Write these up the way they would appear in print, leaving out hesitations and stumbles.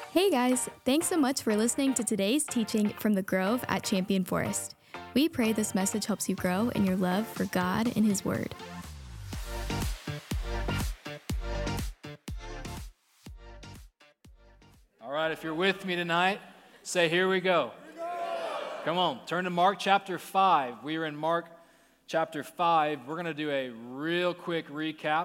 Hey guys, thanks so much for listening to today's teaching from the Grove at Champion Forest. We pray this message helps you grow in your love for God and His Word. All right, if you're with me tonight, say, here we go. Come on, turn to Mark chapter 5. We are in Mark chapter 5. We're going to do a real quick recap.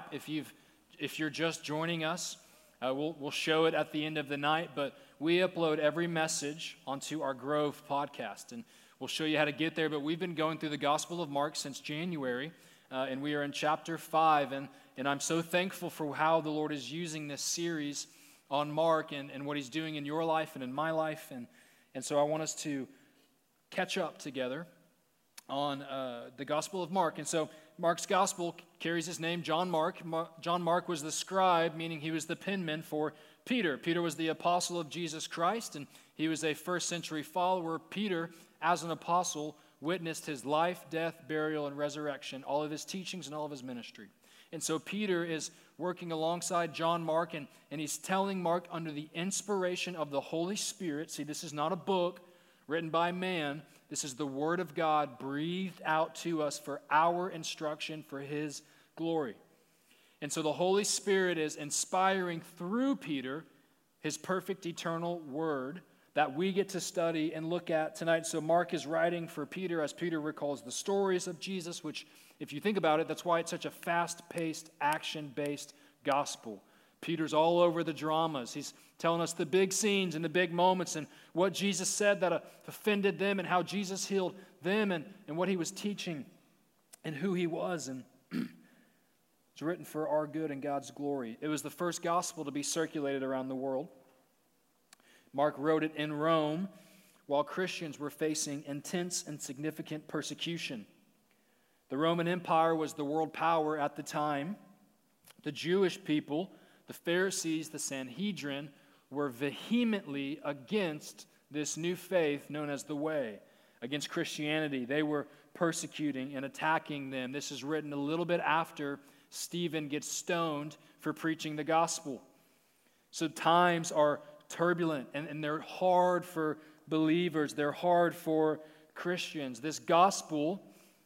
If you're just joining us, we'll show it at the end of the night, but we upload every message onto our Grove podcast, and we'll show you how to get there. But we've been going through the Gospel of Mark since January, and we are in chapter 5, and I'm so thankful for how the Lord is using this series on Mark and what He's doing in your life and in my life, and so I want us to catch up together on the Gospel of Mark. And so Mark's Gospel carries his name, John Mark. John Mark was the scribe, meaning he was the penman for Peter. Peter was the apostle of Jesus Christ, and he was a first century follower. Peter, as an apostle, witnessed his life, death, burial, and resurrection, all of his teachings and all of his ministry. And so Peter is working alongside John Mark, and he's telling Mark under the inspiration of the Holy Spirit. See, this is not a book written by man. This is the Word of God breathed out to us for our instruction, for His glory. And so the Holy Spirit is inspiring through Peter His perfect eternal Word that we get to study and look at tonight. So Mark is writing for Peter as Peter recalls the stories of Jesus, which, if you think about it, that's why it's such a fast-paced, action-based gospel. Peter's all over the dramas. He's telling us the big scenes and the big moments and what Jesus said that offended them and how Jesus healed them and what He was teaching and who He was. And it's written for our good and God's glory. It was the first gospel to be circulated around the world. Mark wrote it in Rome while Christians were facing intense and significant persecution. The Roman Empire was the world power at the time. The Jewish people, the Pharisees, the Sanhedrin, were vehemently against this new faith known as the Way, against Christianity. They were persecuting and attacking them. This is written a little bit after Stephen gets stoned for preaching the gospel. So times are turbulent, and they're hard for believers. They're hard for Christians. This gospel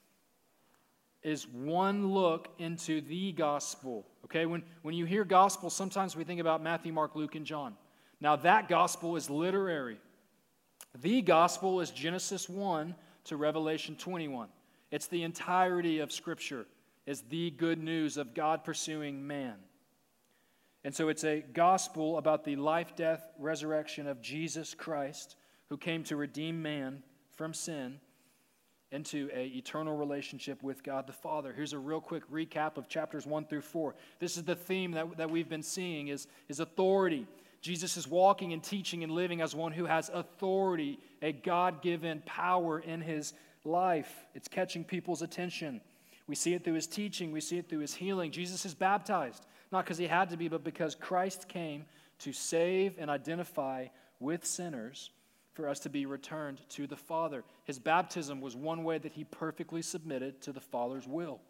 is one look into the gospel. Okay, when you hear gospel, sometimes we think about Matthew, Mark, Luke, and John. Now that gospel is literary. The gospel is Genesis 1 to Revelation 21. It's the entirety of Scripture. It's the good news of God pursuing man. And so it's a gospel about the life, death, resurrection of Jesus Christ, who came to redeem man from sin into an eternal relationship with God the Father. Here's a real quick recap of chapters 1 through 4. This is the theme that we've been seeing is authority. Jesus is walking and teaching and living as one who has authority, a God-given power in His life. It's catching people's attention. We see it through His teaching. We see it through His healing. Jesus is baptized, not because He had to be, but because Christ came to save and identify with sinners for us to be returned to the Father. His baptism was one way that He perfectly submitted to the Father's will.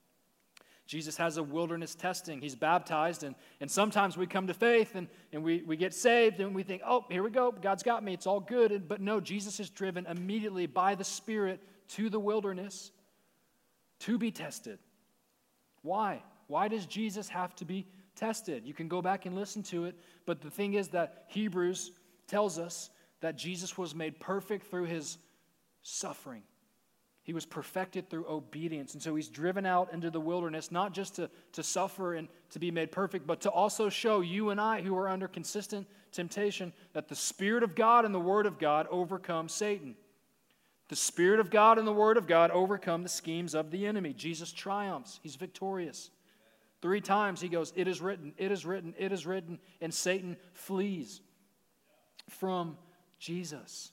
Jesus has a wilderness testing. He's baptized, and sometimes we come to faith, and we get saved, and we think, oh, here we go, God's got me, it's all good. But no, Jesus is driven immediately by the Spirit to the wilderness to be tested. Why? Why does Jesus have to be tested? You can go back and listen to it, but the thing is that Hebrews tells us that Jesus was made perfect through His suffering. He was perfected through obedience. And so He's driven out into the wilderness, not just to suffer and to be made perfect, but to also show you and I who are under consistent temptation that the Spirit of God and the Word of God overcome Satan. The Spirit of God and the Word of God overcome the schemes of the enemy. Jesus triumphs. He's victorious. 3 times He goes, it is written, it is written, it is written, and Satan flees from Jesus.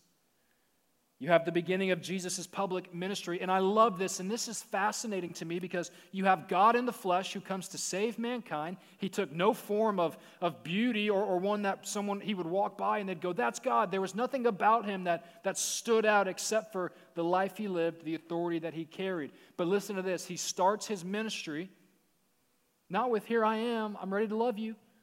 You have the beginning of Jesus' public ministry, and I love this, and this is fascinating to me because you have God in the flesh who comes to save mankind. He took no form of beauty or one that someone He would walk by and they'd go, that's God. There was nothing about Him that stood out except for the life He lived, the authority that He carried. But listen to this. He starts His ministry not with, here I am, I'm ready to love you.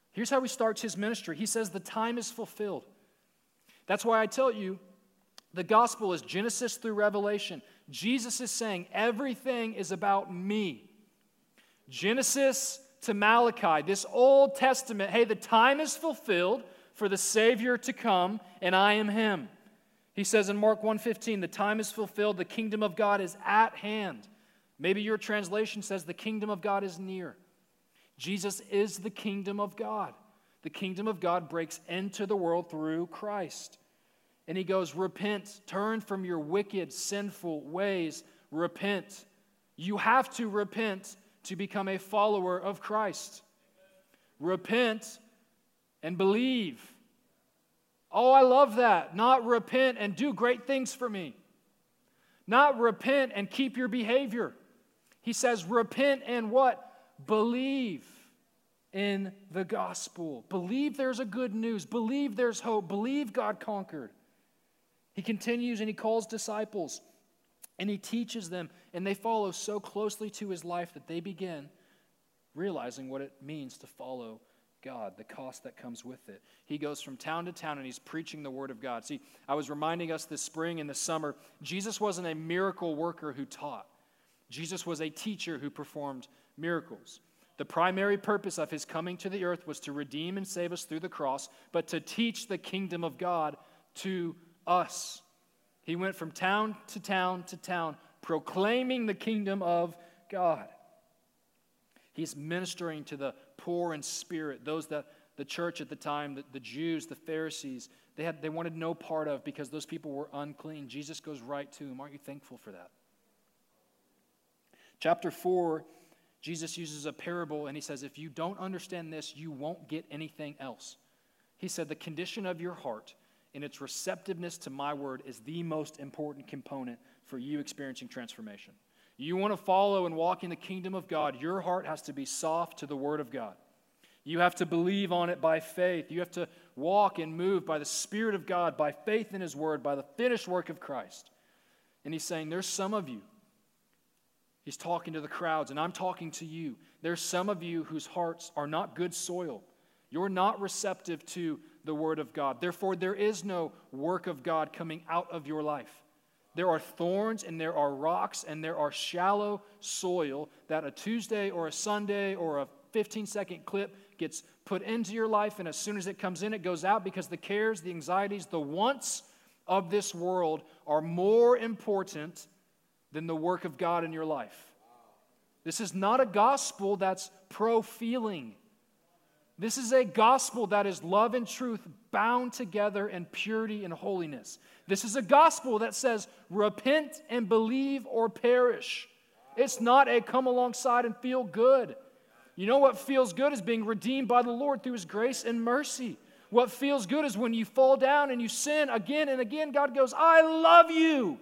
Here's how he starts his ministry. He says, the time is fulfilled. That's why I tell you, the gospel is Genesis through Revelation. Jesus is saying, everything is about me. Genesis to Malachi, this Old Testament, hey, the time is fulfilled for the Savior to come, and I am him. He says in Mark 1:15, the time is fulfilled, the kingdom of God is at hand. Maybe your translation says the kingdom of God is near. Jesus is the kingdom of God. The kingdom of God breaks into the world through Christ. And he goes, repent, turn from your wicked, sinful ways, repent. You have to repent to become a follower of Christ. Repent and believe. Oh, I love that. Not repent and do great things for me. Not repent and keep your behavior. He says repent and what? Believe in the gospel. Believe there's a good news. Believe there's hope. Believe God conquered. He continues and he calls disciples and he teaches them, and they follow so closely to his life that they begin realizing what it means to follow God, the cost that comes with it. He goes from town to town and he's preaching the word of God. See, I was reminding us this spring and this summer, Jesus wasn't a miracle worker who taught. Jesus was a teacher who performed miracles. The primary purpose of his coming to the earth was to redeem and save us through the cross, but to teach the kingdom of God to us. He went from town to town to town, proclaiming the kingdom of God. He's ministering to the poor in spirit, those that the church at the time, the Jews, the Pharisees, they wanted no part of because those people were unclean. Jesus goes right to them. Aren't you thankful for that? Chapter 4, Jesus uses a parable and he says, if you don't understand this, you won't get anything else. He said, the condition of your heart and its receptiveness to my word is the most important component for you experiencing transformation. You want to follow and walk in the kingdom of God, your heart has to be soft to the word of God. You have to believe on it by faith. You have to walk and move by the Spirit of God, by faith in his word, by the finished work of Christ. And he's saying, there's some of you. He's talking to the crowds, and I'm talking to you. There's some of you whose hearts are not good soil. You're not receptive to the word of God. Therefore, there is no work of God coming out of your life. There are thorns and there are rocks and there are shallow soil that a Tuesday or a Sunday or a 15-second clip gets put into your life, and as soon as it comes in, it goes out because the cares, the anxieties, the wants of this world are more important than the work of God in your life. This is not a gospel that's pro-feeling. This is a gospel that is love and truth bound together in purity and holiness. This is a gospel that says, repent and believe or perish. It's not a come alongside and feel good. You know what feels good is being redeemed by the Lord through his grace and mercy. What feels good is when you fall down and you sin again and again, God goes, I love you.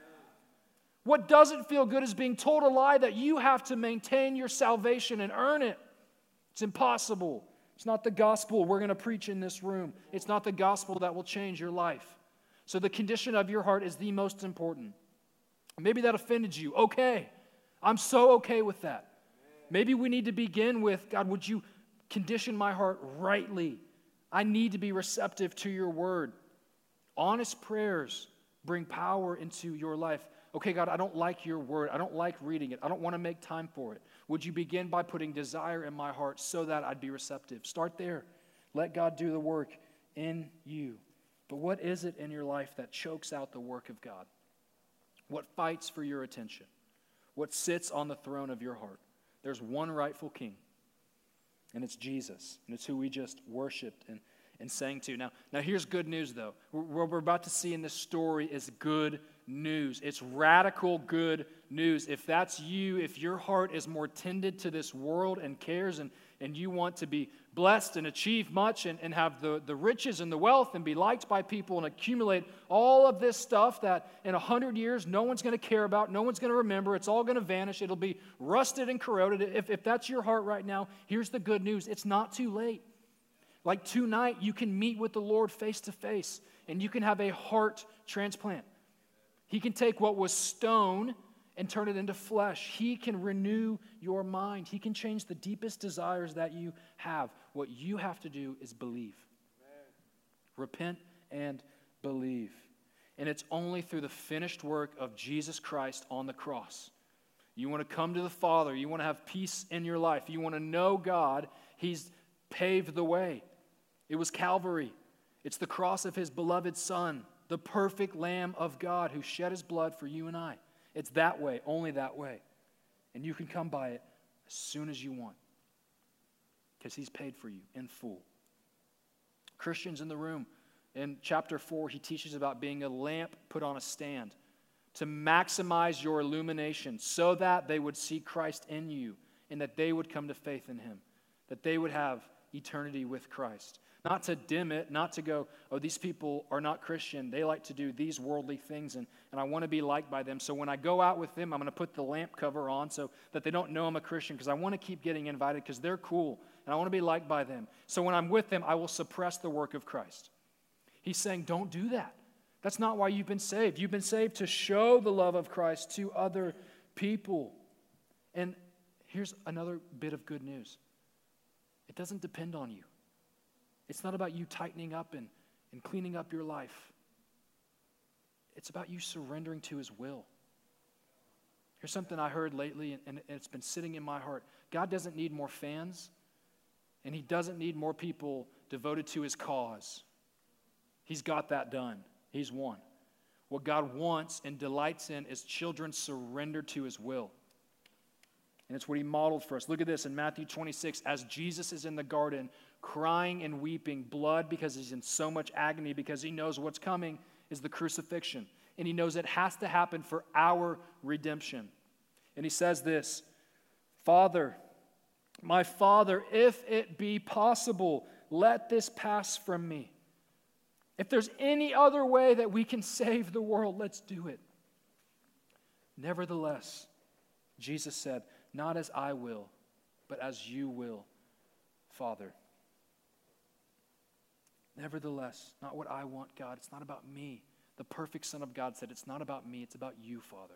What doesn't feel good is being told a lie that you have to maintain your salvation and earn it. It's impossible. It's not the gospel we're going to preach in this room. It's not the gospel that will change your life. So the condition of your heart is the most important. Maybe that offended you. Okay. I'm so okay with that. Maybe we need to begin with, God, would you condition my heart rightly? I need to be receptive to your word. Honest prayers bring power into your life. Okay, God, I don't like your word. I don't like reading it. I don't want to make time for it. Would you begin by putting desire in my heart so that I'd be receptive? Start there. Let God do the work in you. But what is it in your life that chokes out the work of God? What fights for your attention? What sits on the throne of your heart? There's one rightful king, and it's Jesus, and it's who we just worshiped and sang to. Now here's good news, though. What we're about to see in this story is good news. It's radical good news. If that's you, if your heart is more tended to this world and cares and you want to be blessed and achieve much and have the riches and the wealth and be liked by people and accumulate all of this stuff that in 100 years no one's going to care about, no one's going to remember, it's all going to vanish, it'll be rusted and corroded. If that's your heart right now, here's the good news. It's not too late. Like tonight, you can meet with the Lord face to face and you can have a heart transplant. He can take what was stone and turn it into flesh. He can renew your mind. He can change the deepest desires that you have. What you have to do is believe. Amen. Repent and believe. And it's only through the finished work of Jesus Christ on the cross. You want to come to the Father. You want to have peace in your life. You want to know God. He's paved the way. It was Calvary. It's the cross of his beloved Son, the perfect Lamb of God who shed his blood for you and I. It's that way, only that way. And you can come by it as soon as you want because he's paid for you in full. Christians in the room, in chapter 4, he teaches about being a lamp put on a stand to maximize your illumination so that they would see Christ in you and that they would come to faith in him, that they would have eternity with Christ. Not to dim it, not to go, oh, these people are not Christian. They like to do these worldly things, and I want to be liked by them. So when I go out with them, I'm going to put the lamp cover on so that they don't know I'm a Christian because I want to keep getting invited because they're cool, and I want to be liked by them. So when I'm with them, I will suppress the work of Christ. He's saying, don't do that. That's not why you've been saved. You've been saved to show the love of Christ to other people. And here's another bit of good news. It doesn't depend on you. It's not about you tightening up and cleaning up your life. It's about you surrendering to his will. Here's something I heard lately, and it's been sitting in my heart. God doesn't need more fans, and he doesn't need more people devoted to his cause. He's got that done. He's won. What God wants and delights in is children surrendered to his will. And it's what he modeled for us. Look at this in Matthew 26. As Jesus is in the garden, crying and weeping blood because he's in so much agony because he knows what's coming is the crucifixion. And he knows it has to happen for our redemption. And he says this, Father, my Father, if it be possible, let this pass from me. If there's any other way that we can save the world, let's do it. Nevertheless, Jesus said, not as I will, but as you will, Father. Nevertheless, not what I want, God. It's not about me. The perfect Son of God said, it's not about me, it's about you, Father.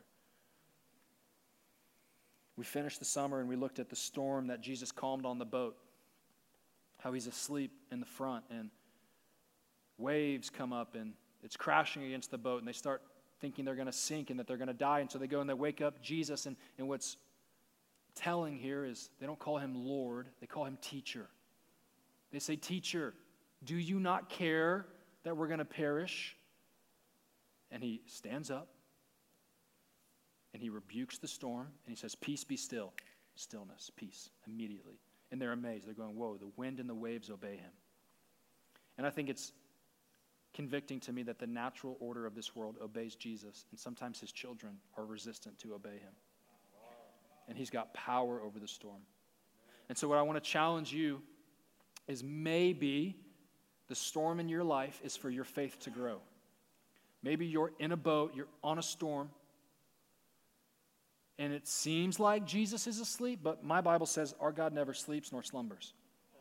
We finished the summer and we looked at the storm that Jesus calmed on the boat, how he's asleep in the front, and waves come up and it's crashing against the boat, and they start thinking they're going to sink and that they're going to die, and so they go and they wake up Jesus, and what's telling here is they don't call him Lord, they call him teacher. They say, Teacher, do you not care that we're going to perish? And he stands up and he rebukes the storm and he says, peace, be still. Stillness, peace, immediately. And they're amazed. They're going, whoa, the wind and the waves obey him. And I think it's convicting to me that the natural order of this world obeys Jesus, and sometimes his children are resistant to obey him. And he's got power over the storm. And so what I want to challenge you is maybe the storm in your life is for your faith to grow. Maybe you're in a boat, you're on a storm, and it seems like Jesus is asleep, but my Bible says our God never sleeps nor slumbers.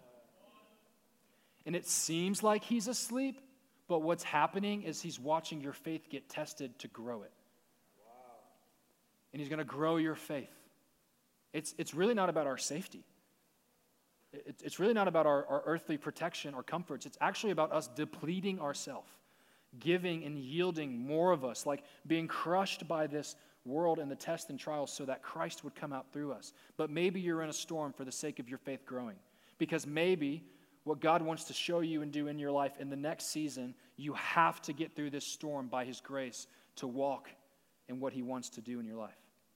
And it seems like he's asleep, but what's happening is he's watching your faith get tested to grow it. And he's going to grow your faith. It's really not about our safety. It's really not about our earthly protection or comforts. It's actually about us depleting ourselves, giving and yielding more of us, like being crushed by this world and the tests and trials so that Christ would come out through us. But maybe you're in a storm for the sake of your faith growing. Because maybe what God wants to show you and do in your life in the next season, you have to get through this storm by his grace to walk in what he wants to do in your life.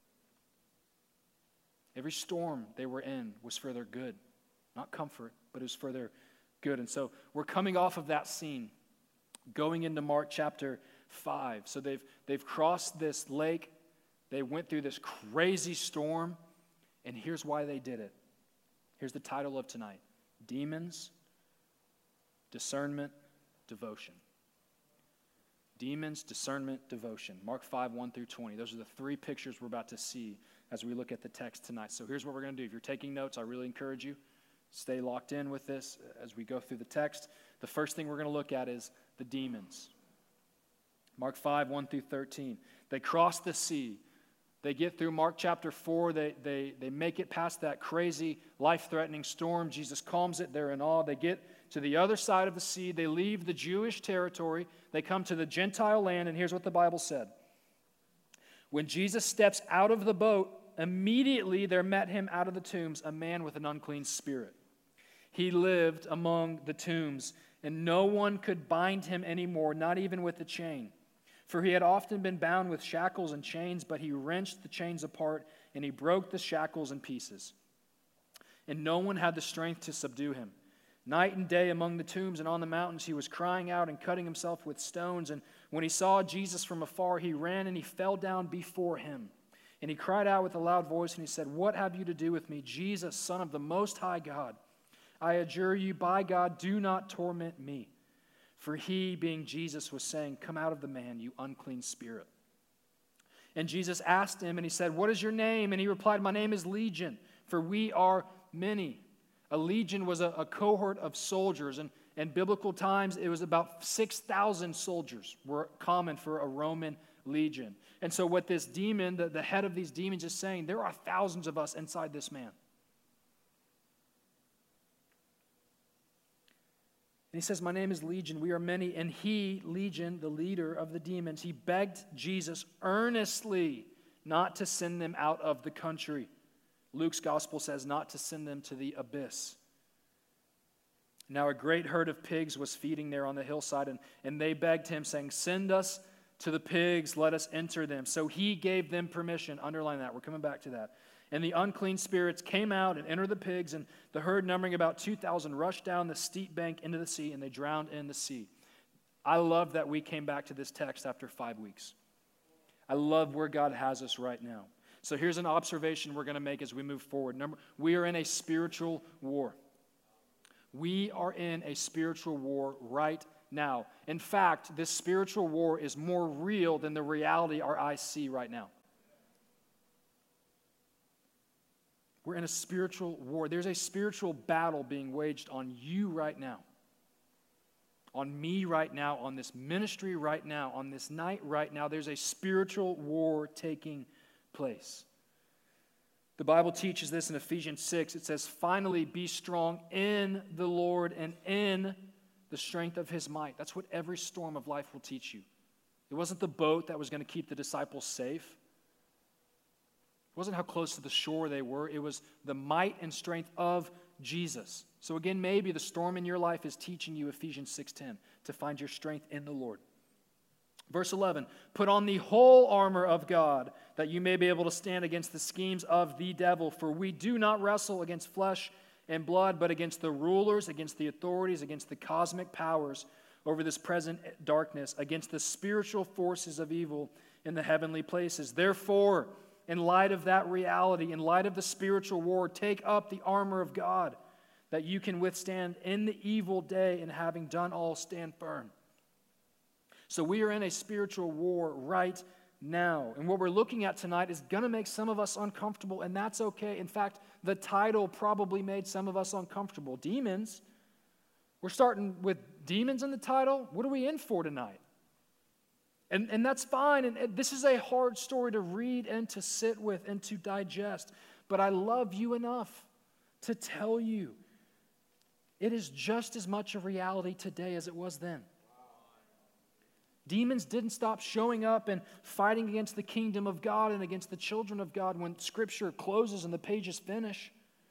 Every storm they were in was for their good. Not comfort, but it was for their good. And so we're coming off of that scene, going into Mark chapter 5. So they've crossed this lake. They went through this crazy storm. And here's why they did it. Here's the title of tonight. Demons, discernment, devotion. Demons, discernment, devotion. Mark 5, 1 through 20. Those are the three pictures we're about to see as we look at the text tonight. So here's what we're going to do. If you're taking notes, I really encourage you. Stay locked in with this as we go through the text. The first thing we're going to look at is the demons. Mark 5, 1 through 13. They crossed the sea. They get through Mark chapter 4. They make it past that crazy, life-threatening storm. Jesus calms it. They're in awe. They get to the other side of the sea. They leave the Jewish territory. They come to the Gentile land, and here's what the Bible said. When Jesus steps out of the boat, immediately there met him out of the tombs a man with an unclean spirit. He lived among the tombs, and no one could bind him anymore, not even with a chain. For he had often been bound with shackles and chains, but he wrenched the chains apart, and he broke the shackles in pieces. And no one had the strength to subdue him. Night and day among the tombs and on the mountains, he was crying out and cutting himself with stones. And when he saw Jesus from afar, he ran and he fell down before him. And he cried out with a loud voice, and he said, "What have you to do with me, Jesus, Son of the Most High God? I adjure you, by God, do not torment me." For he, being Jesus, was saying, "Come out of the man, you unclean spirit." And Jesus asked him, and he said, "What is your name?" And he replied, "My name is Legion, for we are many." A legion was a cohort of soldiers, and in biblical times, it was about 6,000 soldiers were common for a Roman legion. And so what this demon, the head of these demons, is saying, there are thousands of us inside this man. And he says, "My name is Legion, we are many." And he, Legion, the leader of the demons, he begged Jesus earnestly not to send them out of the country. Luke's gospel says not to send them to the abyss. Now a great herd of pigs was feeding there on the hillside, and they begged him, saying, "Send us to the pigs, let us enter them." So he gave them permission. Underline that. We're coming back to that. And the unclean spirits came out and entered the pigs, and the herd, numbering about 2,000, rushed down the steep bank into the sea, and they drowned in the sea. I love that we came back to this text after 5 weeks. I love where God has us right now. So here's an observation we're going to make as we move forward. We are in a spiritual war. We are in a spiritual war right now. In fact, this spiritual war is more real than the reality our eyes see right now. We're in a spiritual war. There's a spiritual battle being waged on you right now, on me right now, on this ministry right now, on this night right now. There's a spiritual war taking place. The Bible teaches this in Ephesians 6. It says, "Finally, be strong in the Lord and in the strength of his might." That's what every storm of life will teach you. It wasn't the boat that was going to keep the disciples safe. It wasn't how close to the shore they were. It was the might and strength of Jesus. So again, maybe the storm in your life is teaching you Ephesians 6:10 to find your strength in the Lord. Verse 11, "Put on the whole armor of God, that you may be able to stand against the schemes of the devil. For we do not wrestle against flesh and blood, but against the rulers, against the authorities, against the cosmic powers over this present darkness, against the spiritual forces of evil in the heavenly places. Therefore, in light of that reality, in light of the spiritual war, take up the armor of God, that you can withstand in the evil day, and having done all, stand firm." So we are in a spiritual war right now. And what we're looking at tonight is going to make some of us uncomfortable, and that's okay. In fact, the title probably made some of us uncomfortable. Demons. We're starting with demons in the title. What are we in for tonight? And that's fine. And this is a hard story to read and to sit with and to digest. But I love you enough to tell you it is just as much a reality today as it was then. Demons didn't stop showing up and fighting against the kingdom of God and against the children of God when Scripture closes and the pages finish.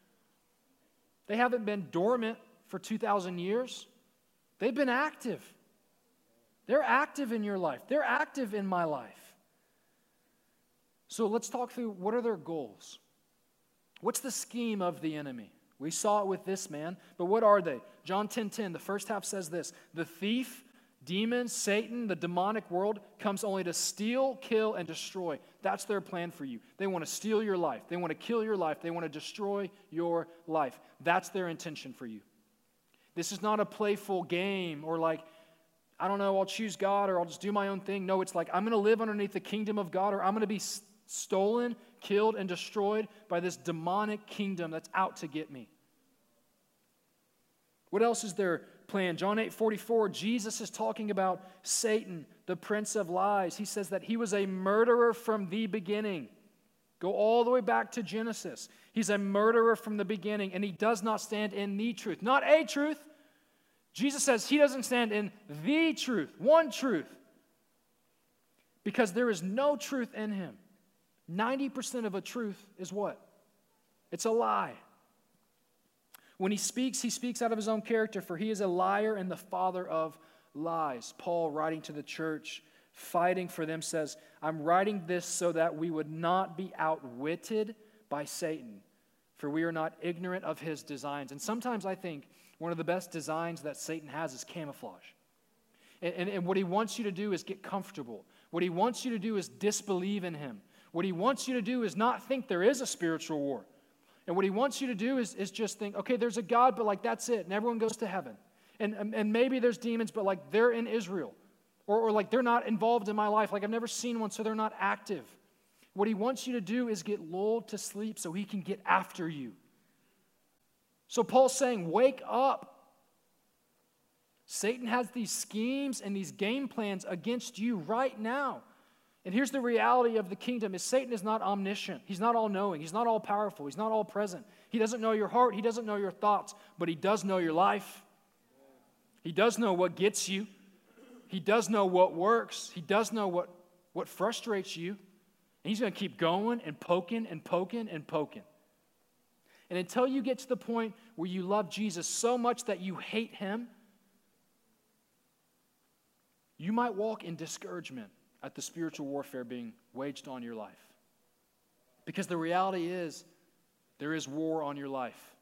They haven't been dormant for 2,000 years. They've been active. They're active in your life. They're active in my life. So let's talk through, what are their goals? What's the scheme of the enemy? We saw it with this man, but what are they? John 10:10, the first half says this: "The thief, demons, Satan, the demonic world comes only to steal, kill, and destroy." That's their plan for you. They want to steal your life. They want to kill your life. They want to destroy your life. That's their intention for you. This is not a playful game or like, I don't know, I'll choose God or I'll just do my own thing. No, it's like, I'm going to live underneath the kingdom of God, or I'm going to be stolen, killed, and destroyed by this demonic kingdom that's out to get me. What else is their plan? John 8:44, Jesus is talking about Satan, the prince of lies. He says that he was a murderer from the beginning. Go all the way back to Genesis. He's a murderer from the beginning, and he does not stand in the truth. Not a truth. Jesus says he doesn't stand in the truth, one truth, because there is no truth in him. 90% of a truth is what? It's a lie. When he speaks out of his own character, for he is a liar and the father of lies. Paul, writing to the church, fighting for them, says, I'm writing this so that we would not be outwitted by Satan, for we are not ignorant of his designs. And sometimes I think one of the best designs that Satan has is camouflage. And what he wants you to do is get comfortable. What he wants you to do is disbelieve in him. What he wants you to do is not think there is a spiritual war. And what he wants you to do is just think, okay, there's a God, but like that's it, and everyone goes to heaven. And maybe there's demons, but like they're in Israel. Or like they're not involved in my life. Like I've never seen one, so they're not active. What he wants you to do is get lulled to sleep so he can get after you. So Paul's saying, wake up. Satan has these schemes and these game plans against you right now. And here's the reality of the kingdom is Satan is not omniscient. He's not all-knowing. He's not all-powerful. He's not all-present. He doesn't know your heart. He doesn't know your thoughts. But he does know your life. He does know what gets you. He does know what works. He does know what frustrates you. And he's going to keep going and poking and poking and poking. And until you get to the point where you love Jesus so much that you hate him, you might walk in discouragement at the spiritual warfare being waged on your life. Because the reality is, there is war on your life.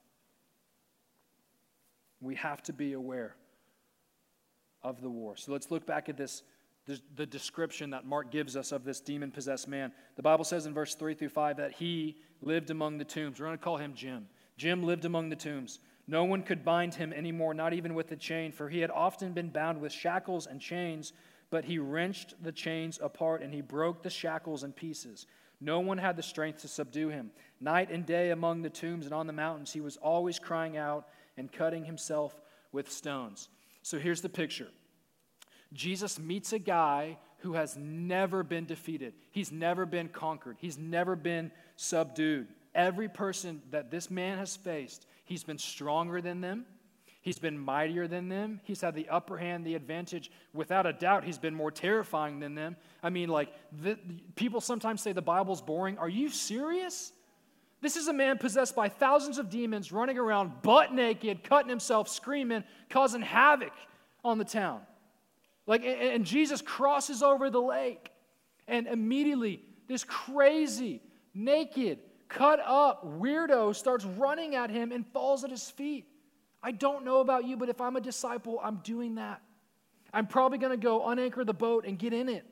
We have to be aware of the war. So let's look back at the description that Mark gives us of this demon-possessed man. The Bible says in verse 3 through 5 that he lived among the tombs. We're going to call him Jim. Jim lived among the tombs. No one could bind him anymore, not even with a chain, for he had often been bound with shackles and chains, but he wrenched the chains apart and he broke the shackles in pieces. No one had the strength to subdue him. Night and day among the tombs and on the mountains, he was always crying out and cutting himself with stones. So here's the picture. Jesus meets a guy who has never been defeated. He's never been conquered. He's never been subdued. Every person that this man has faced, he's been stronger than them. He's been mightier than them. He's had the upper hand, the advantage. Without a doubt, he's been more terrifying than them. I mean, people sometimes say the Bible's boring. Are you serious? This is a man possessed by thousands of demons, running around butt naked, cutting himself, screaming, causing havoc on the town. And Jesus crosses over the lake, and immediately this crazy, naked, cut up weirdo starts running at him and falls at his feet. I don't know about you, but if I'm a disciple, I'm doing that. I'm probably going to go unanchor the boat and get in it.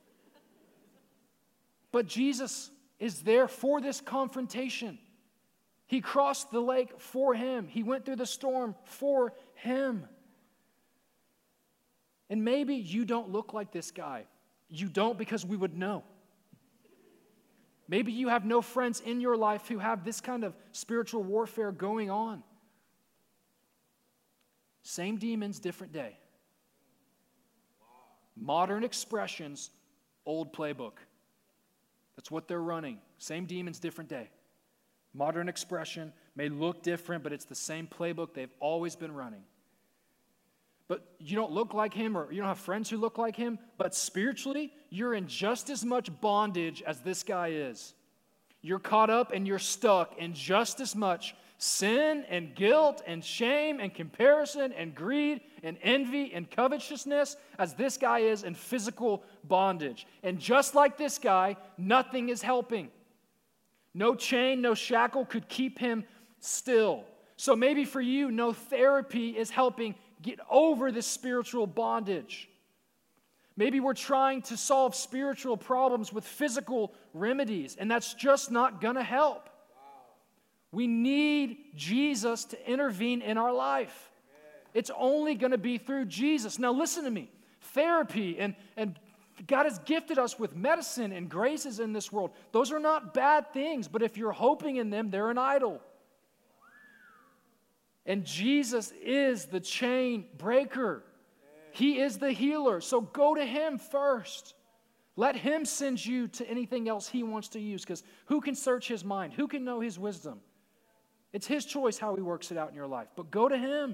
But Jesus is there for this confrontation. He crossed the lake for him. He went through the storm for him. And maybe you don't look like this guy. You don't because we would know. Maybe you have no friends in your life who have this kind of spiritual warfare going on. Same demons, different day. Modern expressions, old playbook. That's what they're running. Same demons, different day. Modern expression may look different, but it's the same playbook they've always been running. But you don't look like him, or you don't have friends who look like him, but spiritually, you're in just as much bondage as this guy is. You're caught up and you're stuck in just as much sin and guilt and shame and comparison and greed and envy and covetousness as this guy is in physical bondage. And just like this guy, nothing is helping. No chain, no shackle could keep him still. So maybe for you, no therapy is helping get over this spiritual bondage. Maybe we're trying to solve spiritual problems with physical remedies, and that's just not going to help. We need Jesus to intervene in our life. It's only going to be through Jesus. Now listen to me. Therapy and God has gifted us with medicine and graces in this world. Those are not bad things, but if you're hoping in them, they're an idol. And Jesus is the chain breaker. He is the healer. So go to him first. Let him send you to anything else he wants to use, because who can search his mind? Who can know his wisdom? It's his choice how he works it out in your life. But go to him.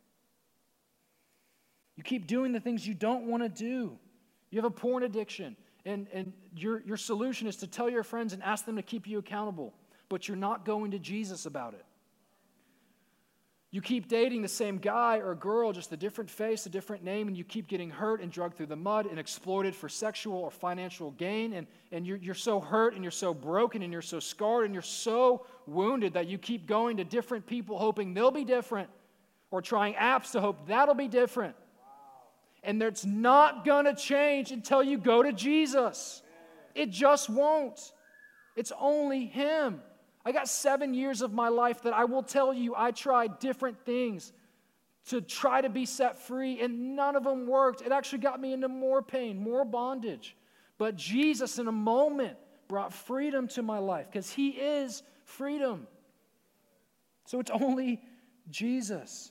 You keep doing the things you don't want to do. You have a porn addiction, and your solution is to tell your friends and ask them to keep you accountable, but you're not going to Jesus about it. You keep dating the same guy or girl, just a different face, a different name, and you keep getting hurt and dragged through the mud and exploited for sexual or financial gain, and you're so hurt and you're so broken and you're so scarred and you're so wounded that you keep going to different people hoping they'll be different, or trying apps to hope that'll be different. And it's not going to change until you go to Jesus. It just won't. It's only him. I got 7 years of my life that I will tell you I tried different things to try to be set free, and none of them worked. It actually got me into more pain, more bondage. But Jesus, in a moment, brought freedom to my life, because he is freedom. So it's only Jesus.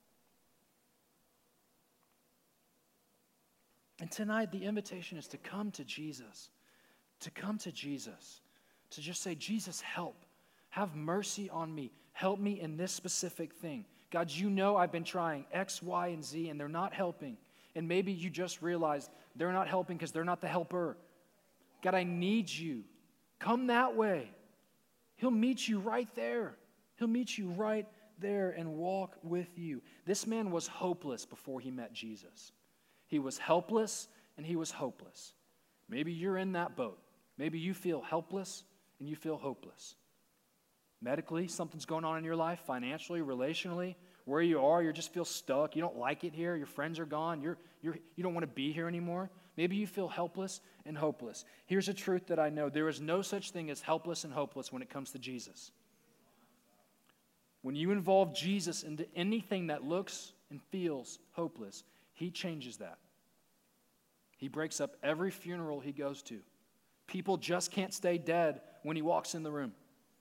And tonight, the invitation is to come to Jesus, to come to Jesus, to just say, Jesus, help. Have mercy on me. Help me in this specific thing. God, you know I've been trying X, Y, and Z, and they're not helping. And maybe you just realized they're not helping because they're not the helper. God, I need you. Come that way. He'll meet you right there. He'll meet you right there and walk with you. This man was hopeless before he met Jesus. He was helpless and he was hopeless. Maybe you're in that boat. Maybe you feel helpless and you feel hopeless. Medically, something's going on in your life, financially, relationally, where you are, you just feel stuck. You don't like it here. Your friends are gone. You don't want to be here anymore. Maybe you feel helpless and hopeless. Here's a truth that I know. There is no such thing as helpless and hopeless when it comes to Jesus. When you involve Jesus into anything that looks and feels hopeless, he changes that. He breaks up every funeral he goes to. People just can't stay dead when he walks in the room.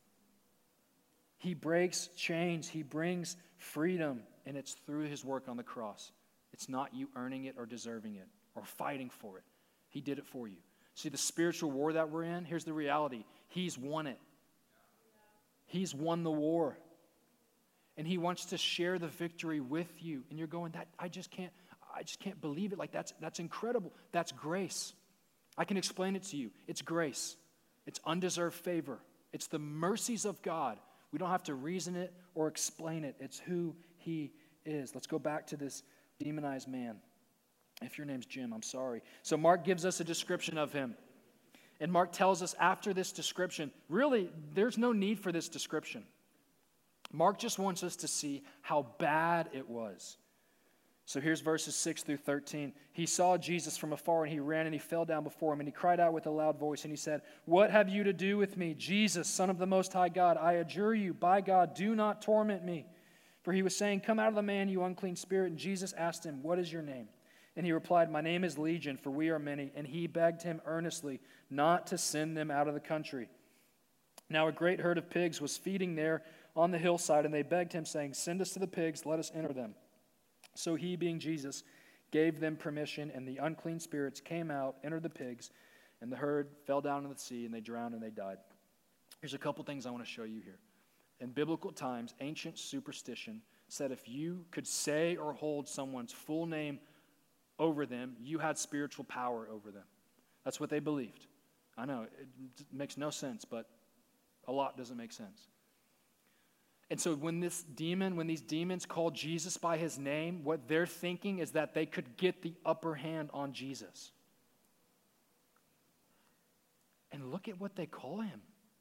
He breaks chains. He brings freedom, and it's through his work on the cross. It's not you earning it or deserving it or fighting for it. He did it for you. See, the spiritual war that we're in, here's the reality. He's won it. He's won the war. And he wants to share the victory with you. And you're going, I just can't believe it. Like, that's incredible. That's grace. I can explain it to you. It's grace. It's undeserved favor. It's the mercies of God. We don't have to reason it or explain it. It's who he is. Let's go back to this demonized man. If your name's Jim, I'm sorry. So Mark gives us a description of him. And Mark tells us after this description, really, there's no need for this description. Mark just wants us to see how bad it was. So here's verses 6 through 13. He saw Jesus from afar, and he ran, and he fell down before him, and he cried out with a loud voice, and he said, "What have you to do with me, Jesus, Son of the Most High God? I adjure you, by God, do not torment me." For he was saying, "Come out of the man, you unclean spirit." And Jesus asked him, "What is your name?" And he replied, "My name is Legion, for we are many." And he begged him earnestly not to send them out of the country. Now a great herd of pigs was feeding there on the hillside, and they begged him, saying, "Send us to the pigs, let us enter them." So he, being Jesus, gave them permission, and the unclean spirits came out, entered the pigs, and the herd fell down in the sea, and they drowned and they died. Here's a couple things I want to show you here. In biblical times, ancient superstition said if you could say or hold someone's full name over them, you had spiritual power over them. That's what they believed. I know, it makes no sense, but a lot doesn't make sense. And so when these demons call Jesus by his name, what they're thinking is that they could get the upper hand on Jesus. And look at what they call him.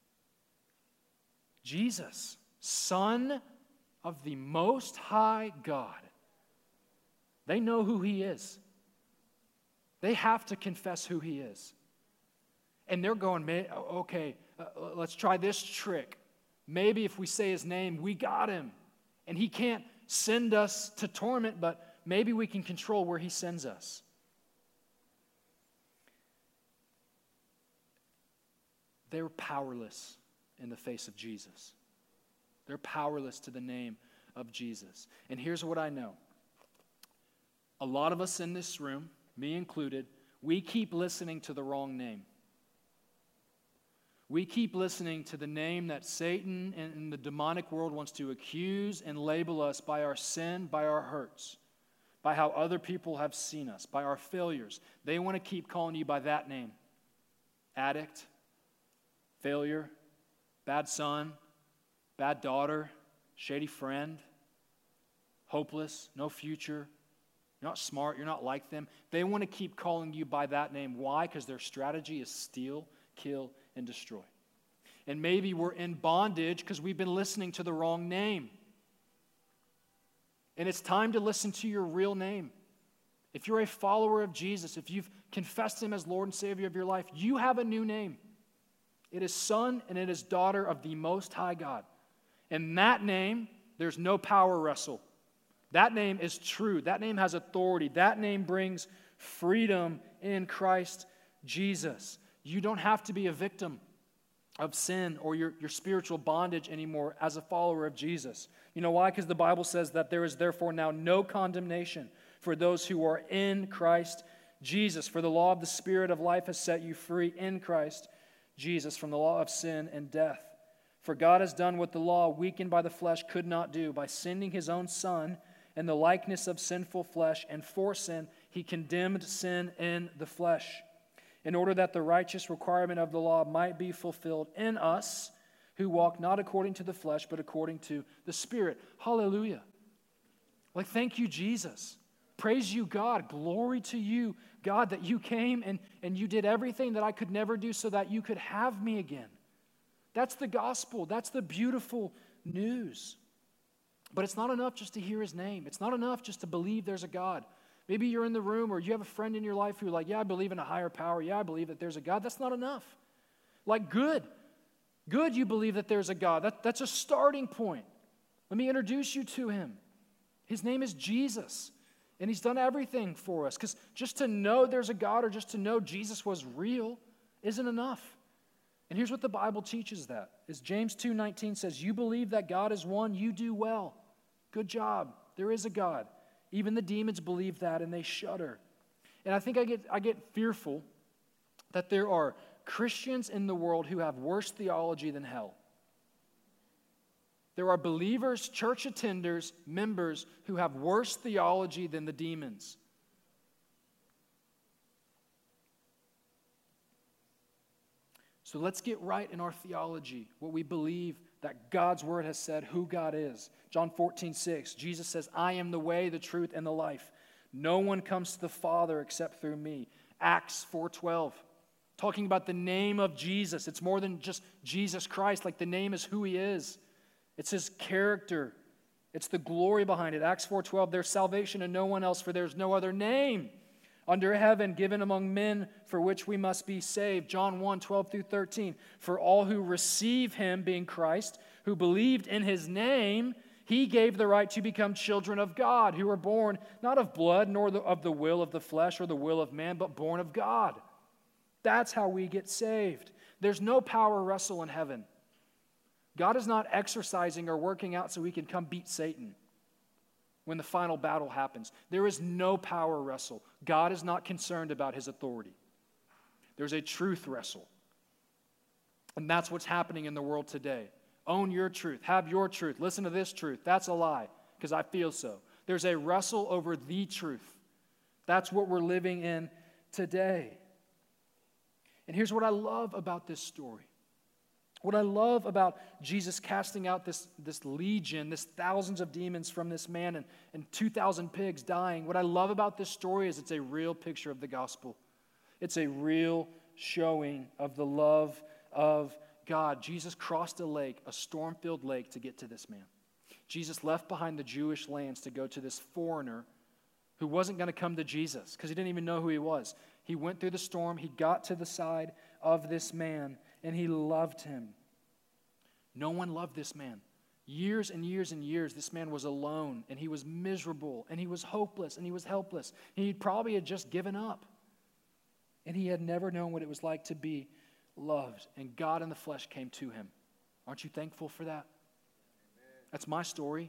Jesus, Son of the Most High God. They know who he is. They have to confess who he is. And they're going, okay, let's try this trick. Maybe if we say his name, we got him. And he can't send us to torment, but maybe we can control where he sends us. They were powerless in the face of Jesus. They're powerless to the name of Jesus. And here's what I know. A lot of us in this room, me included, we keep listening to the wrong name. We keep listening to the name that Satan and the demonic world wants to accuse and label us by our sin, by our hurts, by how other people have seen us, by our failures. They want to keep calling you by that name. Addict, failure, bad son, bad daughter, shady friend, hopeless, no future. You're not smart, you're not like them. They want to keep calling you by that name. Why? Because their strategy is steal, kill, and destroy. And maybe we're in bondage because we've been listening to the wrong name. And it's time to listen to your real name. If you're a follower of Jesus, if you've confessed Him as Lord and Savior of your life, you have a new name. It is son and it is daughter of the Most High God. And that name, there's no power wrestle. That name is true. That name has authority. That name brings freedom in Christ Jesus. You don't have to be a victim of sin or your spiritual bondage anymore as a follower of Jesus. You know why? Because the Bible says that there is therefore now no condemnation for those who are in Christ Jesus. For the law of the Spirit of life has set you free in Christ Jesus from the law of sin and death. For God has done what the law, weakened by the flesh, could not do. By sending His own Son in the likeness of sinful flesh, and for sin, He condemned sin in the flesh, in order that the righteous requirement of the law might be fulfilled in us, who walk not according to the flesh, but according to the Spirit. Hallelujah. Like, thank you, Jesus. Praise you, God. Glory to you, God, that you came and you did everything that I could never do so that you could have me again. That's the gospel. That's the beautiful news. But it's not enough just to hear His name. It's not enough just to believe there's a God. Maybe you're in the room or you have a friend in your life who's like, yeah, I believe in a higher power. Yeah, I believe that there's a God. That's not enough. Like, good you believe that there's a God. That's a starting point. Let me introduce you to Him. His name is Jesus, and He's done everything for us. Because just to know there's a God or just to know Jesus was real isn't enough. And here's what the Bible teaches that. Is James 2:19 says, you believe that God is one, you do well. Good job. There is a God. Even the demons believe that, and they shudder. And I think I get fearful that there are Christians in the world who have worse theology than hell. There are believers, church attenders, members who have worse theology than the demons. So let's get right in our theology, what we believe that God's word has said, who God is. John 14:6, Jesus says, I am the way, the truth, and the life. No one comes to the Father except through me. Acts 4:12, talking about the name of Jesus. It's more than just Jesus Christ. Like, the name is who He is. It's His character. It's the glory behind it. Acts 4:12, there's salvation in no one else, for there's no other name under heaven given among men for which we must be saved. John 1:12-13, for all who receive Him, being Christ, who believed in His name, He gave the right to become children of God, who were born not of blood, nor of the will of the flesh or the will of man, but born of God. That's how we get saved. There's no power wrestle in heaven. God is not exercising or working out so He can come beat Satan when the final battle happens. There is no power wrestle. God is not concerned about His authority. There's a truth wrestle. And that's what's happening in the world today. Own your truth. Have your truth. Listen to this truth. That's a lie, because I feel so. There's a wrestle over the truth. That's what we're living in today. And here's what I love about this story. What I love about Jesus casting out this legion, this thousands of demons from this man and 2,000 pigs dying, what I love about this story is it's a real picture of the gospel. It's a real showing of the love of God. Jesus crossed a lake, a storm-filled lake, to get to this man. Jesus left behind the Jewish lands to go to this foreigner who wasn't going to come to Jesus because he didn't even know who he was. He went through the storm, he got to the side of this man, and he loved him. No one loved this man. Years and years and years, this man was alone, and he was miserable, and he was hopeless, and he was helpless. He probably had just given up, and he had never known what it was like to be loved, and God in the flesh came to him. Aren't you thankful for that? Amen. That's my story.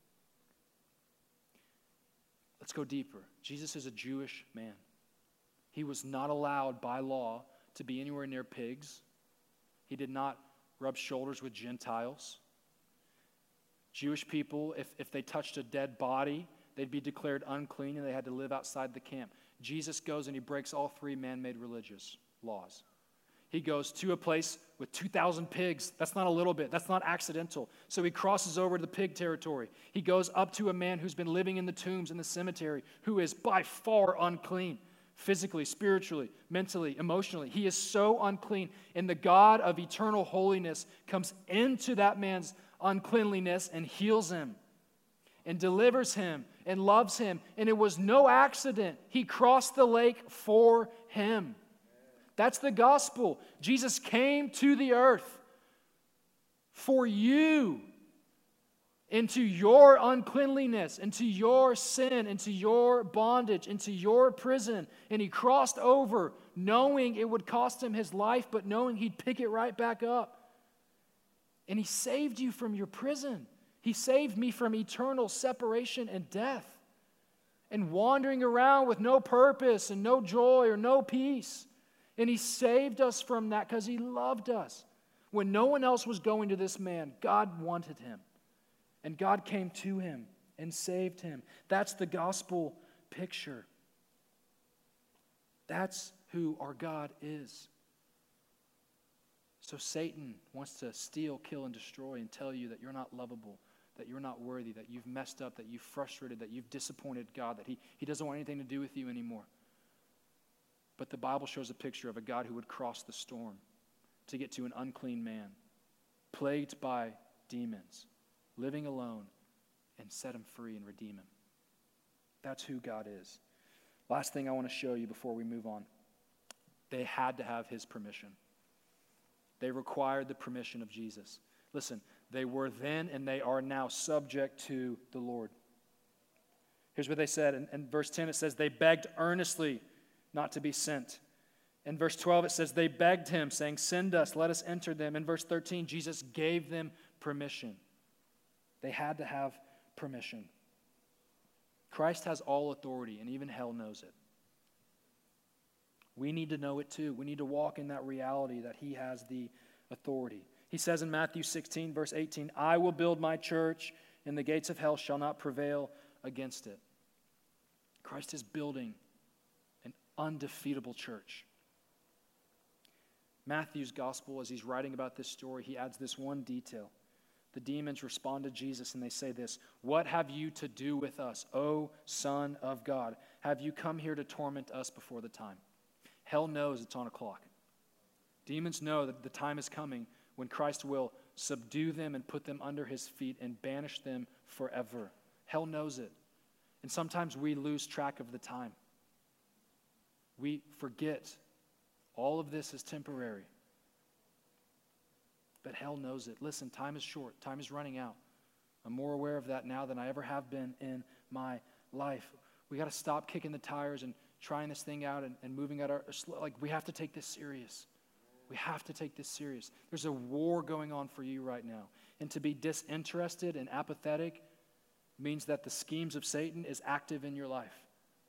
Let's go deeper. Jesus is a Jewish man. He was not allowed by law to be anywhere near pigs. He did not rub shoulders with Gentiles. Jewish people, if they touched a dead body, they'd be declared unclean and they had to live outside the camp. Jesus goes and he breaks all three man-made religious laws. He goes to a place with 2,000 pigs. That's not a little bit. That's not accidental. So he crosses over to the pig territory. He goes up to a man who's been living in the tombs in the cemetery, who is by far unclean, physically, spiritually, mentally, emotionally. He is so unclean. And the God of eternal holiness comes into that man's uncleanliness and heals him and delivers him and loves him. And it was no accident. He crossed the lake for him. That's the gospel. Jesus came to the earth for you, into your uncleanliness, into your sin, into your bondage, into your prison. And he crossed over knowing it would cost him his life, but knowing he'd pick it right back up. And he saved you from your prison. He saved me from eternal separation and death and wandering around with no purpose and no joy or no peace. And he saved us from that because he loved us. When no one else was going to this man, God wanted him. And God came to him and saved him. That's the gospel picture. That's who our God is. So Satan wants to steal, kill, and destroy and tell you that you're not lovable, that you're not worthy, that you've messed up, that you've frustrated, that you've disappointed God, that he doesn't want anything to do with you anymore. But the Bible shows a picture of a God who would cross the storm to get to an unclean man, plagued by demons, living alone, and set him free and redeem him. That's who God is. Last thing I want to show you before we move on. They had to have his permission. They required the permission of Jesus. Listen, they were then and they are now subject to the Lord. Here's what they said. In verse 10 it says, they begged earnestly not to be sent. In verse 12 it says, they begged him, saying, send us, let us enter them. In verse 13, Jesus gave them permission. They had to have permission. Christ has all authority, and even hell knows it. We need to know it too. We need to walk in that reality that he has the authority. He says in Matthew 16, verse 18, I will build my church, and the gates of hell shall not prevail against it. Christ is building an undefeatable church. Matthew's gospel, as he's writing about this story, he adds this one detail. The demons respond to Jesus and they say this, what have you to do with us, O Son of God? Have you come here to torment us before the time? Hell knows it's on a clock. Demons know that the time is coming when Christ will subdue them and put them under his feet and banish them forever. Hell knows it. And sometimes we lose track of the time. We forget all of this is temporary. But hell knows it. Listen, time is short. Time is running out. I'm more aware of that now than I ever have been in my life. We got to stop kicking the tires and trying this thing out and moving at we have to take this serious. We have to take this serious. There's a war going on for you right now. And to be disinterested and apathetic means that the schemes of Satan is active in your life.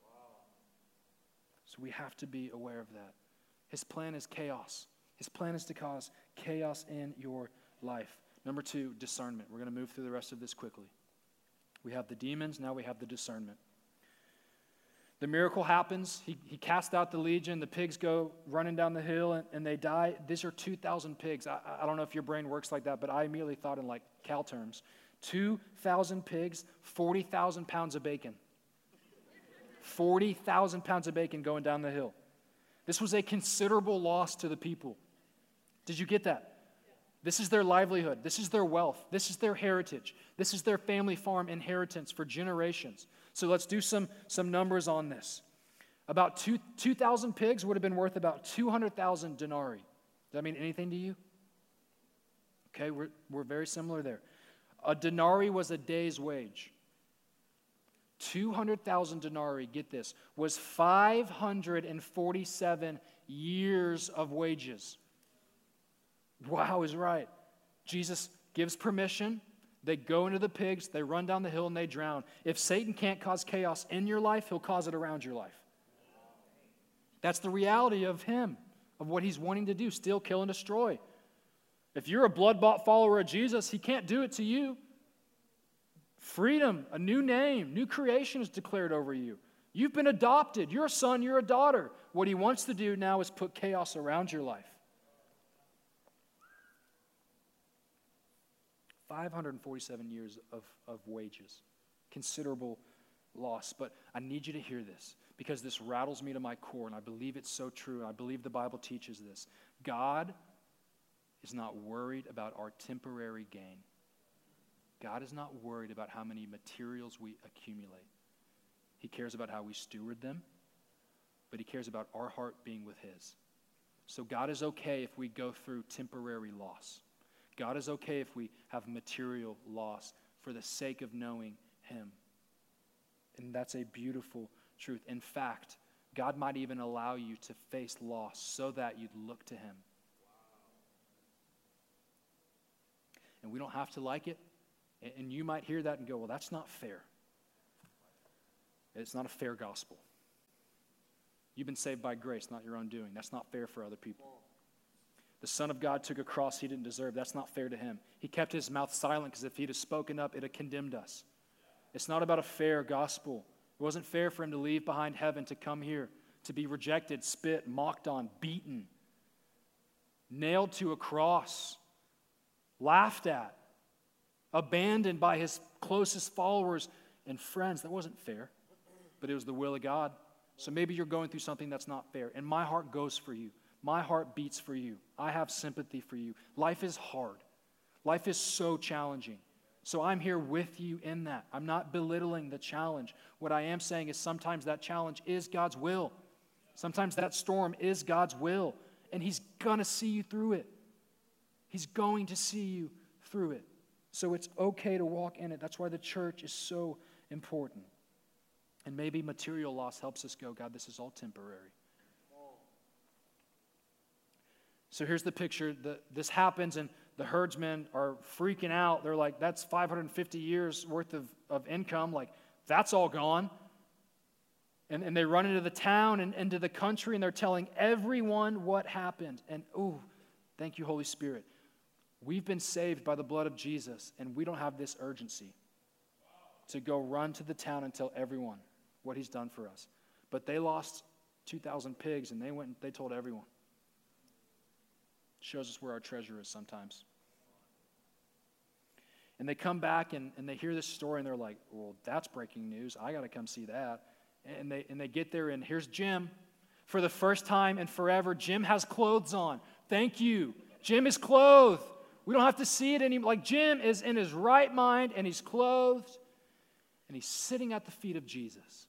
So we have to be aware of that. His plan is chaos. His plan is to cause chaos in your life. Number 2, discernment. We're going to move through the rest of this quickly. We have the demons, now we have the discernment. The miracle happens. He casts out the legion. The pigs go running down the hill and they die. These are 2,000 pigs. I don't know if your brain works like that, but I immediately thought in like cow terms. 2,000 pigs, 40,000 pounds of bacon. 40,000 pounds of bacon going down the hill. This was a considerable loss to the people. Did you get that? This is their livelihood. This is their wealth. This is their heritage. This is their family farm inheritance for generations. So let's do some numbers on this. About 2,000 pigs would have been worth about 200,000 denarii. Does that mean anything to you? Okay, we're very similar there. A denarii was a day's wage. 200,000 denarii, get this, was 547 years of wages. Wow is right. Jesus gives permission. They go into the pigs, they run down the hill, and they drown. If Satan can't cause chaos in your life, he'll cause it around your life. That's the reality of him, of what he's wanting to do, steal, kill, and destroy. If you're a blood-bought follower of Jesus, he can't do it to you. Freedom, a new name, new creation is declared over you. You've been adopted. You're a son, you're a daughter. What he wants to do now is put chaos around your life. 547 years of wages, considerable loss. But I need you to hear this because this rattles me to my core, and I believe it's so true, and I believe the Bible teaches this. God is not worried about our temporary gain. God is not worried about how many materials we accumulate. He cares about how we steward them, but he cares about our heart being with his. So God is okay if we go through temporary loss. God is okay if we have material loss for the sake of knowing him. And that's a beautiful truth. In fact, God might even allow you to face loss so that you'd look to him. And we don't have to like it. And you might hear that and go, well, that's not fair. It's not a fair gospel. You've been saved by grace, not your own doing. That's not fair for other people. The Son of God took a cross he didn't deserve. That's not fair to him. He kept his mouth silent because if he'd have spoken up, it'd have condemned us. It's not about a fair gospel. It wasn't fair for him to leave behind heaven to come here, to be rejected, spit, mocked on, beaten, nailed to a cross, laughed at, abandoned by his closest followers and friends. That wasn't fair, but it was the will of God. So maybe you're going through something that's not fair, and my heart goes for you. My heart beats for you. I have sympathy for you. Life is hard. Life is so challenging. So I'm here with you in that. I'm not belittling the challenge. What I am saying is sometimes that challenge is God's will. Sometimes that storm is God's will, and he's going to see you through it. He's going to see you through it. So it's okay to walk in it. That's why the church is so important. And maybe material loss helps us go, God, this is all temporary. So here's the picture. This happens, and the herdsmen are freaking out. They're like, that's 550 years worth of income. Like, that's all gone. And they run into the town and into the country, and they're telling everyone what happened. And, ooh, thank you, Holy Spirit. We've been saved by the blood of Jesus, and we don't have this urgency to go run to the town and tell everyone what he's done for us. But they lost 2,000 pigs, and they went and they told everyone. Shows us where our treasure is sometimes. And they come back and they hear this story and they're like, well, that's breaking news. I got to come see that. And they get there and here's Jim. For the first time in forever, Jim has clothes on. Thank you. Jim is clothed. We don't have to see it anymore. Like Jim is in his right mind and he's clothed and he's sitting at the feet of Jesus.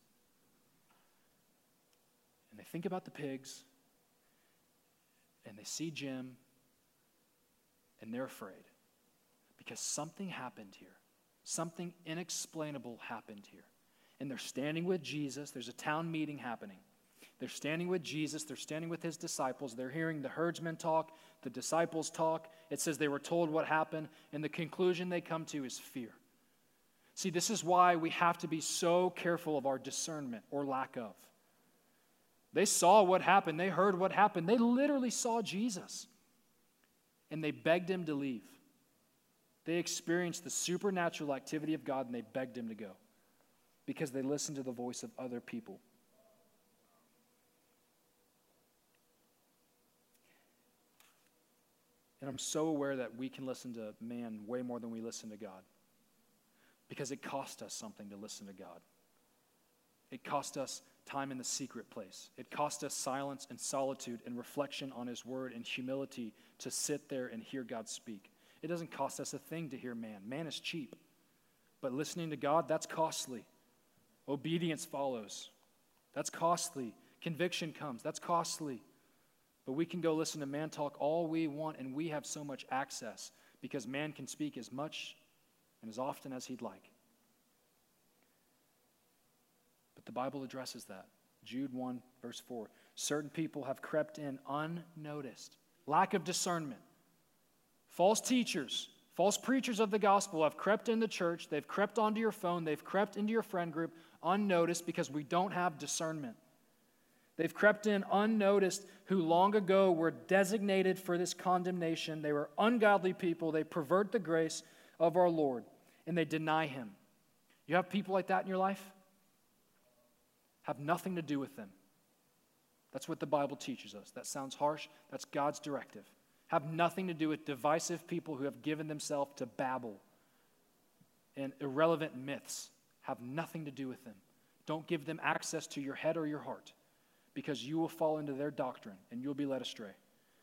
And they think about the pigs. And they see Jim, and they're afraid because something happened here. Something inexplainable happened here. And they're standing with Jesus. There's a town meeting happening. They're standing with Jesus. They're standing with his disciples. They're hearing the herdsmen talk, the disciples talk. It says they were told what happened, and the conclusion they come to is fear. See, this is why we have to be so careful of our discernment or lack of. They saw what happened. They heard what happened. They literally saw Jesus. And they begged him to leave. They experienced the supernatural activity of God and they begged him to go because they listened to the voice of other people. And I'm so aware that we can listen to man way more than we listen to God because it cost us something to listen to God. It cost us time in the secret place. It cost us silence and solitude and reflection on his word and humility to sit there and hear God speak. It doesn't cost us a thing to hear man. Man is cheap. But listening to God, that's costly. Obedience follows. That's costly. Conviction comes. That's costly. But we can go listen to man talk all we want, and we have so much access because man can speak as much and as often as he'd like. But the Bible addresses that. Jude 1, verse 4. Certain people have crept in unnoticed. Lack of discernment. False teachers, false preachers of the gospel have crept in the church. They've crept onto your phone. They've crept into your friend group unnoticed because we don't have discernment. They've crept in unnoticed, who long ago were designated for this condemnation. They were ungodly people. They pervert the grace of our Lord, and they deny him. You have people like that in your life? Have nothing to do with them. That's what the Bible teaches us. That sounds harsh. That's God's directive. Have nothing to do with divisive people who have given themselves to babble and irrelevant myths. Have nothing to do with them. Don't give them access to your head or your heart, because you will fall into their doctrine and you'll be led astray.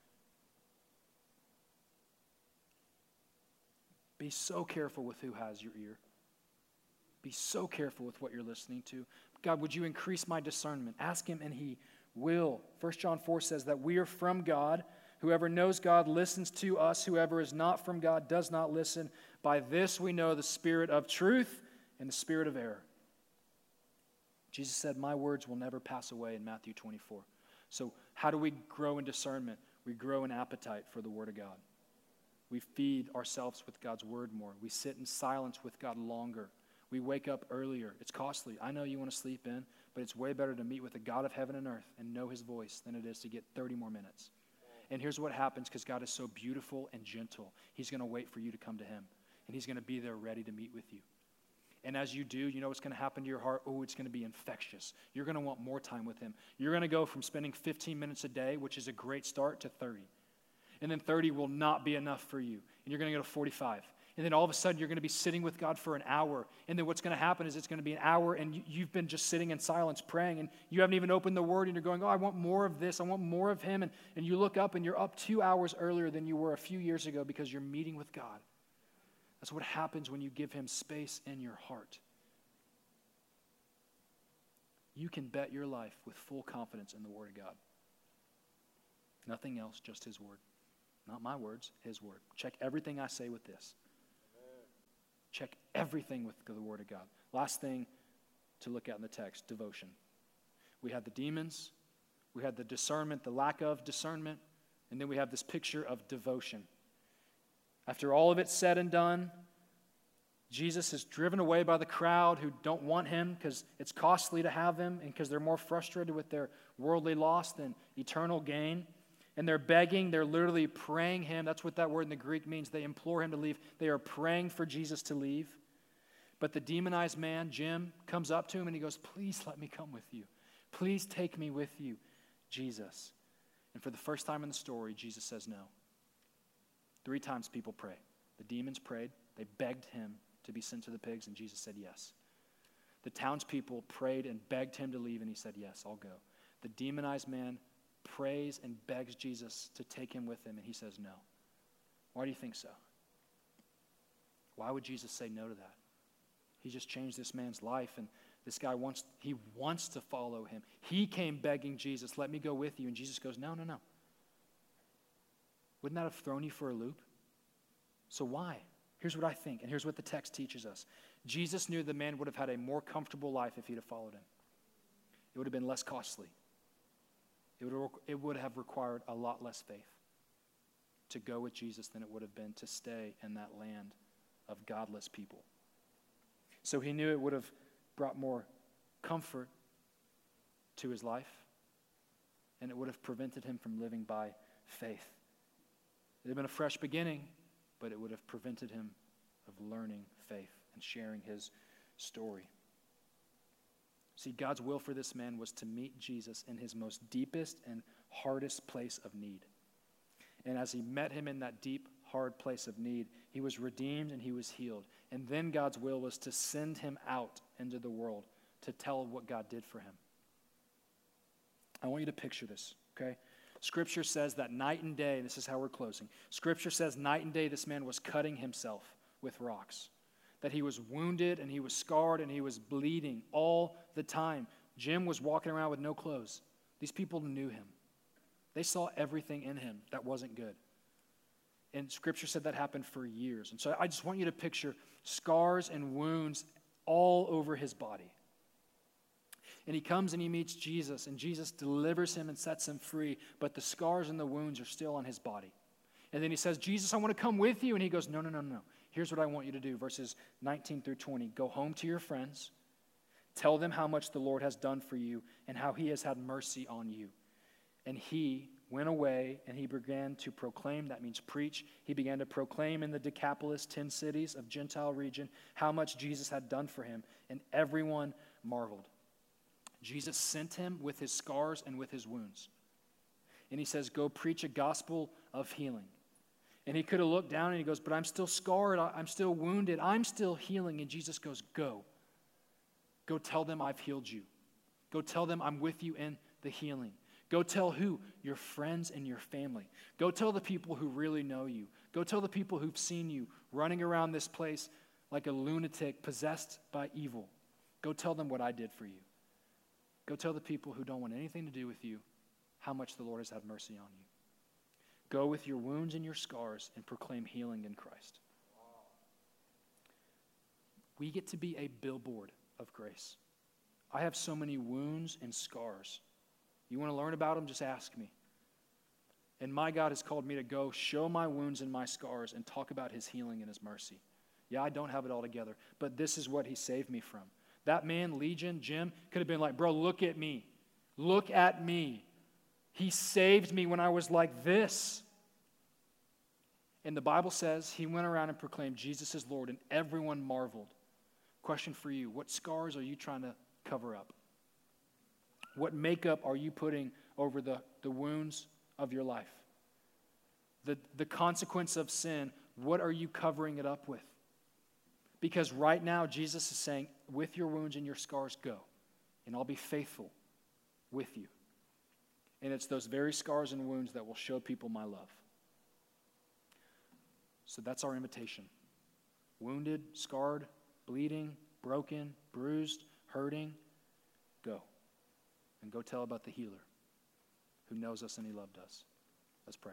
Be so careful with who has your ear. Be so careful with what you're listening to. God, would you increase my discernment? Ask him and he will. 1 John 4 says that we are from God. Whoever knows God listens to us. Whoever is not from God does not listen. By this we know the spirit of truth and the spirit of error. Jesus said, my words will never pass away in Matthew 24. So how do we grow in discernment? We grow in appetite for the Word of God. We feed ourselves with God's Word more. We sit in silence with God longer. We wake up earlier. It's costly. I know you want to sleep in, but it's way better to meet with the God of heaven and earth and know his voice than it is to get 30 more minutes. And here's what happens, because God is so beautiful and gentle. He's going to wait for you to come to him, and he's going to be there ready to meet with you. And as you do, you know what's going to happen to your heart? Oh, it's going to be infectious. You're going to want more time with him. You're going to go from spending 15 minutes a day, which is a great start, to 30. And then 30 will not be enough for you. And you're going to go to 45. And then all of a sudden, you're going to be sitting with God for an hour. And then what's going to happen is it's going to be an hour, and you've been just sitting in silence praying, and you haven't even opened the Word, and you're going, oh, I want more of this. I want more of him. And you look up, and you're up 2 hours earlier than you were a few years ago because you're meeting with God. That's what happens when you give him space in your heart. You can bet your life with full confidence in the Word of God. Nothing else, just his Word. Not my words, his Word. Check everything I say with this. Check everything with the Word of God. Last thing to look at in the text, devotion. We had the demons, we had the discernment, the lack of discernment, and then we have this picture of devotion. After all of it's said and done, Jesus is driven away by the crowd who don't want him because it's costly to have him and because they're more frustrated with their worldly loss than eternal gain. And they're begging, they're literally praying him. That's what that word in the Greek means. They implore him to leave. They are praying for Jesus to leave. But the demonized man, Jim, comes up to him and he goes, please let me come with you. Please take me with you, Jesus. And for the first time in the story, Jesus says no. 3 times people pray. The demons prayed. They begged him to be sent to the pigs, and Jesus said yes. The townspeople prayed and begged him to leave, and he said, yes, I'll go. The demonized man prays and begs Jesus to take him with him, and he says no. Why do you think so? Why would Jesus say no to that? He just changed this man's life, and this guy wants to follow him. He came begging Jesus, let me go with you, and Jesus goes, no. Wouldn't that have thrown you for a loop? So why? Here's what I think, and here's what the text teaches us. Jesus knew the man would have had a more comfortable life if he'd have followed him. It would have been less costly. It would have required a lot less faith to go with Jesus than it would have been to stay in that land of godless people. So he knew it would have brought more comfort to his life, and it would have prevented him from living by faith. It would have been a fresh beginning, but it would have prevented him of learning faith and sharing his story. See, God's will for this man was to meet Jesus in his most deepest and hardest place of need. And as he met him in that deep, hard place of need, he was redeemed and he was healed. And then God's will was to send him out into the world to tell what God did for him. I want you to picture this, okay? Scripture says that night and day, this is how we're closing. Scripture says night and day this man was cutting himself with rocks. That he was wounded and he was scarred and he was bleeding all the time. Jim was walking around with no clothes. These people knew him. They saw everything in him that wasn't good. And Scripture said that happened for years. And so I just want you to picture scars and wounds all over his body. And he comes and he meets Jesus, and Jesus delivers him and sets him free, but the scars and the wounds are still on his body. And then he says, Jesus, I want to come with you. And he goes, no. Here's what I want you to do, verses 19 through 20. Go home to your friends, Tell them how much the Lord has done for you and how he has had mercy on you. And he went away and he began to proclaim, that means preach. He began to proclaim in the Decapolis, 10 cities of Gentile region, how much Jesus had done for him. And everyone marveled. Jesus sent him with his scars and with his wounds. And he says, go preach a gospel of healing. And he could have looked down and he goes, but I'm still scarred, I'm still wounded, I'm still healing. And Jesus goes, go. Go tell them I've healed you. Go tell them I'm with you in the healing. Go tell who? Your friends and your family. Go tell the people who really know you. Go tell the people who've seen you running around this place like a lunatic possessed by evil. Go tell them what I did for you. Go tell the people who don't want anything to do with you how much the Lord has had mercy on you. Go with your wounds and your scars and proclaim healing in Christ. We get to be a billboard of grace. I have so many wounds and scars. You want to learn about them? Just ask me. And my God has called me to go show my wounds and my scars and talk about his healing and his mercy. Yeah, I don't have it all together, but this is what he saved me from. That man, Legion, Jim, could have been like, bro, look at me. Look at me. He saved me when I was like this. And the Bible says he went around and proclaimed Jesus is Lord, and everyone marveled. Question for you, what scars are you trying to cover up? What makeup are you putting over the wounds of your life? The consequence of sin, what are you covering it up with? Because right now, Jesus is saying, with your wounds and your scars, go, and I'll be faithful with you. And it's those very scars and wounds that will show people my love. So that's our invitation. Wounded, scarred, bleeding, broken, bruised, hurting, go. And go tell about the healer who knows us and he loved us. Let's pray.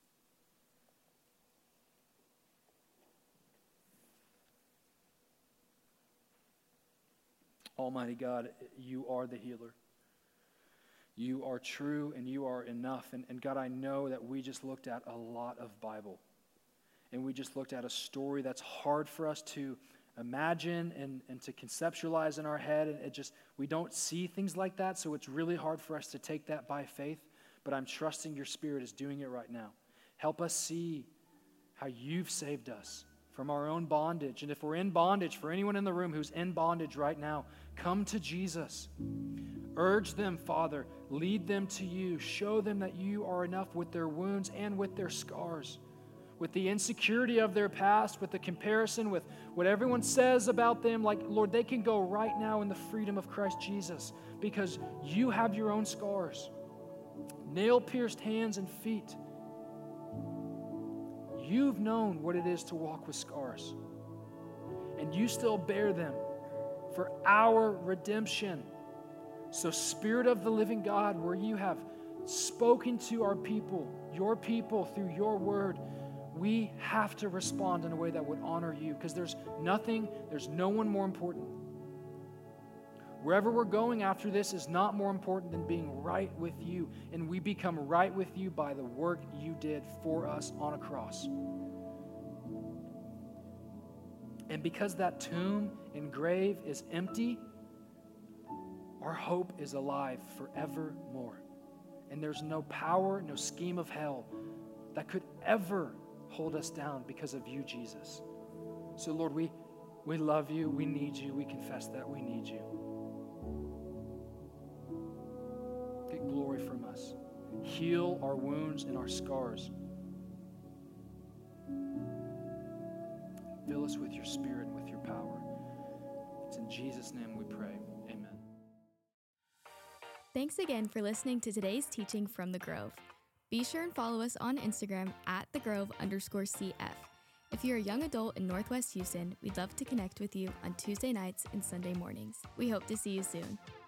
Almighty God, you are the healer. You are true and you are enough. And God, I know that we just looked at a lot of Bible. And we just looked at a story that's hard for us to imagine and to conceptualize in our head. And we don't see things like that, so it's really hard for us to take that by faith. But I'm trusting your Spirit is doing it right now. Help us see how you've saved us from our own bondage. And if we're in bondage, for anyone in the room who's in bondage right now, come to Jesus. Urge them, Father. Lead them to you. Show them that you are enough with their wounds and with their scars, with the insecurity of their past, with the comparison, with what everyone says about them. Like, Lord, they can go right now in the freedom of Christ Jesus because you have your own scars, nail-pierced hands and feet. You've known what it is to walk with scars, and you still bear them for our redemption. So, Spirit of the living God, where you have spoken to our people, your people, through your word, we have to respond in a way that would honor you, because there's no one more important. Wherever we're going after this is not more important than being right with you, and we become right with you by the work you did for us on a cross. And because that tomb and grave is empty, our hope is alive forevermore. And there's no power, no scheme of hell that could ever hold us down because of you, Jesus. So, Lord, we love you, we need you, we confess that we need you. Get glory from us. Heal our wounds and our scars. Fill us with your Spirit and with your power. It's in Jesus' name we pray. Amen. Thanks again for listening to today's teaching from The Grove. Be sure and follow us on Instagram at @thegrove_CF. If you're a young adult in Northwest Houston, we'd love to connect with you on Tuesday nights and Sunday mornings. We hope to see you soon.